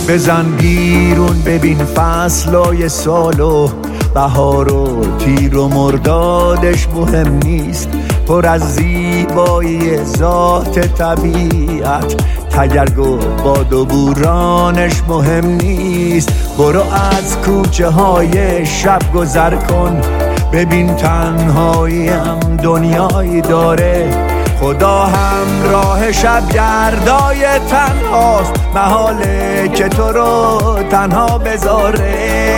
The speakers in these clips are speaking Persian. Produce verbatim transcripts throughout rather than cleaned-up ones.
بزن بیرون ببین فصلای سال و بهار و تیر و مردادش مهم نیست، پر از زیبایی ذات طبیعت، تگرگ و باد و بورانش مهم نیست. برو از کوچه های شب گذر کن، ببین تنهایی هم دنیایی داره، خدا هم راه شب گردای تنهاست، محاله که تو رو تنها بذاره.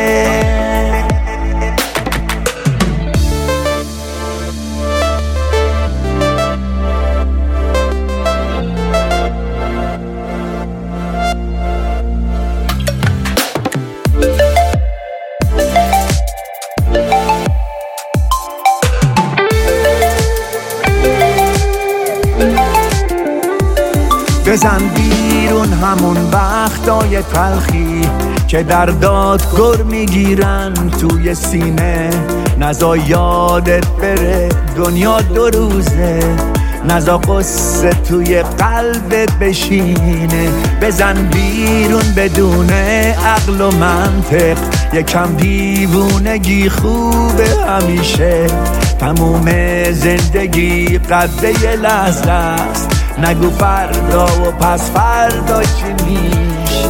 بزن بیرون همون وقتای تلخی که در دادگر میگیرن توی سینه، نزا یادت بره دنیا دو روزه، نزا قصه توی قلبت بشینه. بزن بیرون بدون عقل و منطق، یکم دیوونگی خوبه همیشه، تموم زندگی قبله یه لحظه است، نگو فردا و پس فردا چی میشه.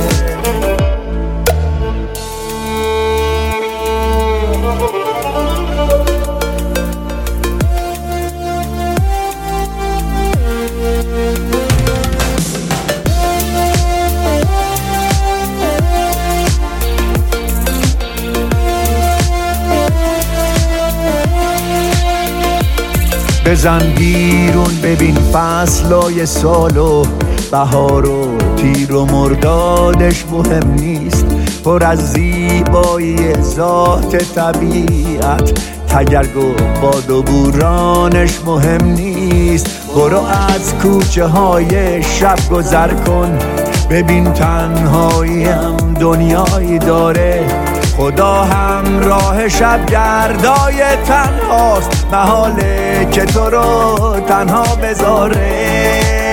بزن بیرون ببین فصلای سال و بهار و تیر و مردادش مهم نیست، پر از زیبایی ذات طبیعت، تگرگ و باد و بورانش مهم نیست. برو از کوچه های شب گذر کن، ببین تنهایی هم دنیایی داره، خدا هم راه شب گردای تنهاست، محاله که تو رو تنها بذاره.